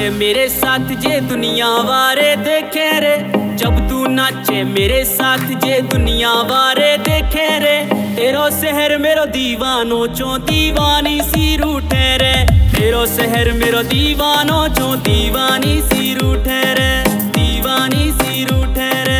नाचे मेरे साथ जे दुनिया वारे देखे रे, जब तू नाचे मेरे साथ जे दुनिया वारे देखे रे, तेरो शहर मेरो दीवानो चो दीवानी सी रूठे रे, तेरो शहर मेरो दीवानो चो दीवानी सी रूठे रे, दीवानी सी रूठे रे।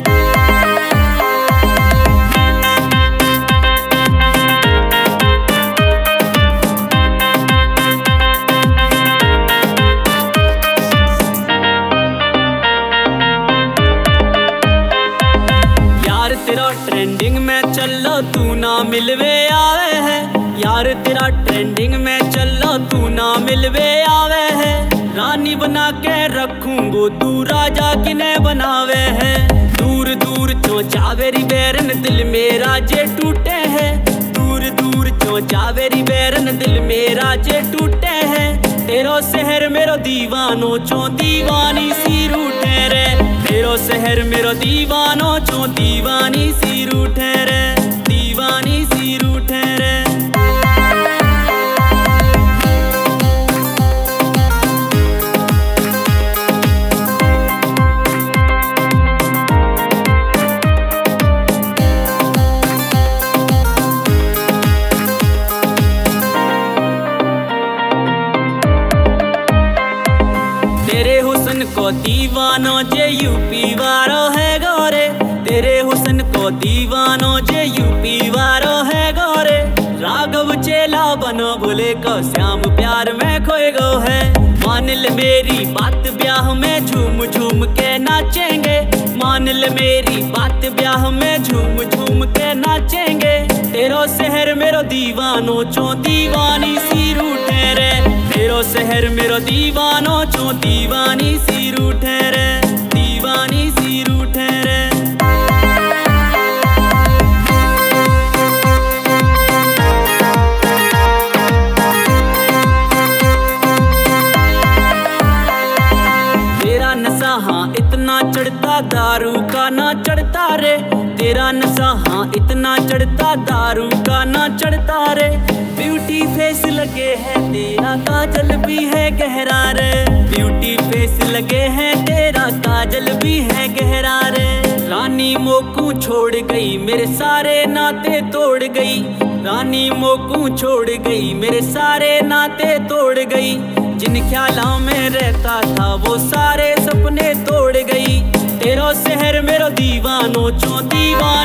तेरा ट्रेंडिंग में चलो तू ना मिलवे आवे है, यार तेरा ट्रेंडिंग में चलो तू ना मिलवे आवे है, रानी बना के रखूंगो तू राजा किने बनावे है, दूर दूर चो जावेरी बैरन दिल मेरा जे टूटे है, दूर दूर चो जावेरी बैरन दिल मेरा जे टूटे है, तेरो शहर मेरो दीवानो चो दीवानी सी रूठे रे, तेरो शहर मेरो दीवानो चो दीवानी सी रूठे रे, दीवानी सी रूठे रे। तेरे हुस्न को दीवानो जे यूपी वारो है गोरे, तेरे हुस्न को दीवानो जे यूपी वारो है गोरे, राघव चेला बनो बोले को श्याम प्यार में खोए गो है, मान ले मेरी बात ब्याह में झूम झूम के नाचेंगे, मान ले मेरी बात ब्याह में झूम झूम के नाचेंगे, तेरो शहर मेरो दीवानो चो दीवानी सी रूठे रे, तेरो शहर मेरो दीवानो चो दीवानी सी रूठे रे, दीवानी सी रूठे रे। तेरा नशा हाँ इतना चढ़ता दारू का ना चढ़ता रे, तेरा नशा हाँ इतना चढ़ता दारू का ना चढ़ता रे, ब्यूटी फेस लगे है तेरा काजल भी है गहरा रे, ब्यूटी फेस लगे है तेरा काजल भी है गहरा रे, रानी मोकू छोड़ गई मेरे सारे नाते तोड़ गई, रानी मोकू छोड़ गई मेरे सारे नाते तोड़ गई, जिन ख्यालों में रहता था वो सारे सपने तोड़ गई, तेरो शहर मेरो दीवानो चो दीवानी